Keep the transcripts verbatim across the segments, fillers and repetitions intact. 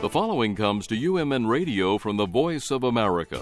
The following comes to U M N Radio from the Voice of America.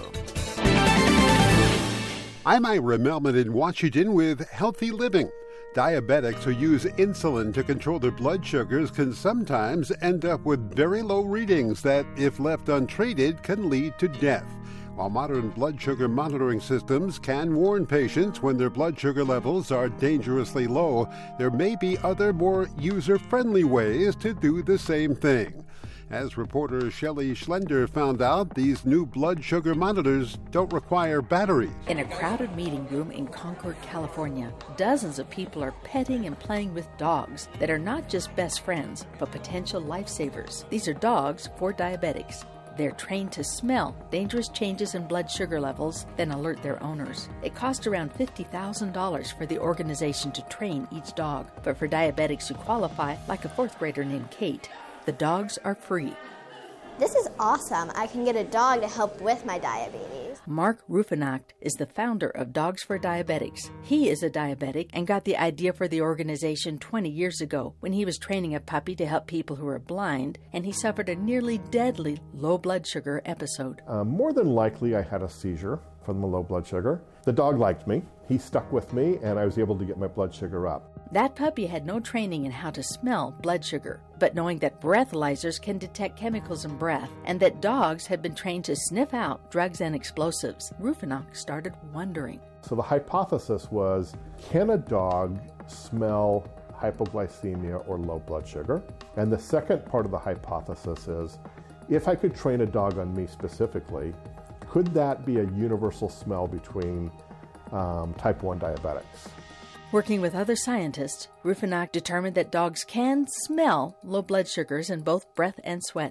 I'm Ira Melman in Washington with Healthy Living. Diabetics who use insulin to control their blood sugars can sometimes end up with very low readings that, if left untreated, can lead to death. While modern blood sugar monitoring systems can warn patients when their blood sugar levels are dangerously low, there may be other more user-friendly ways to do the same thing. As reporter Shelley Schlender found out, these new blood sugar monitors don't require batteries. In a crowded meeting room in Concord, California, dozens of people are petting and playing with dogs that are not just best friends, but potential lifesavers. These are dogs for diabetics. They're trained to smell dangerous changes in blood sugar levels, then alert their owners. It costs around fifty thousand dollars for the organization to train each dog, but for diabetics who qualify, like a fourth grader named Kate, the dogs are free. This is awesome. I can get a dog to help with my diabetes. Mark Rufinacht is the founder of Dogs for Diabetics. He is a diabetic and got the idea for the organization twenty years ago when he was training a puppy to help people who are blind, and he suffered a nearly deadly low blood sugar episode. Uh, more than likely, I had a seizure from the low blood sugar. The dog liked me. He stuck with me, and I was able to get my blood sugar up. That puppy had no training in how to smell blood sugar, but knowing that breathalyzers can detect chemicals in breath and that dogs had been trained to sniff out drugs and explosives, Rufinacht started wondering. So the hypothesis was, can a dog smell hypoglycemia or low blood sugar? And the second part of the hypothesis is, if I could train a dog on me specifically, could that be a universal smell between um, type one diabetics? Working with other scientists, Rufinacht determined that dogs can smell low blood sugars in both breath and sweat.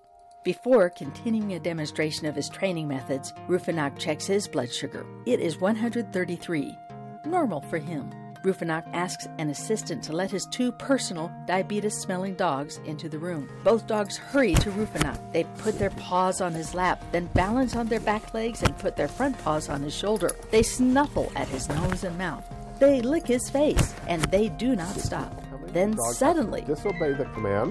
Before continuing a demonstration of his training methods, Rufinacht checks his blood sugar. It is one hundred thirty-three, normal for him. Rufinacht asks an assistant to let his two personal diabetes-smelling dogs into the room. Both dogs hurry to Rufinacht. They put their paws on his lap, then balance on their back legs and put their front paws on his shoulder. They snuffle at his nose and mouth. They lick his face, and they do not stop. Then suddenly, disobey the command.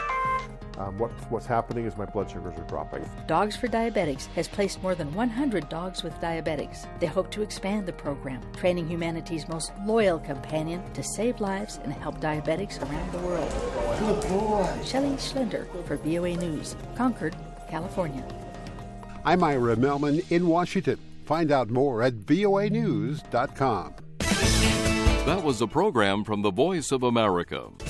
Um, what, what's happening is my blood sugars are dropping. Dogs for Diabetics has placed more than one hundred dogs with diabetics. They hope to expand the program, training humanity's most loyal companion to save lives and help diabetics around the world. Good boy. Shelley Schlender for V O A News, Concord, California. I'm Ira Melman in Washington. Find out more at V O A news dot com. That was a program from the Voice of America.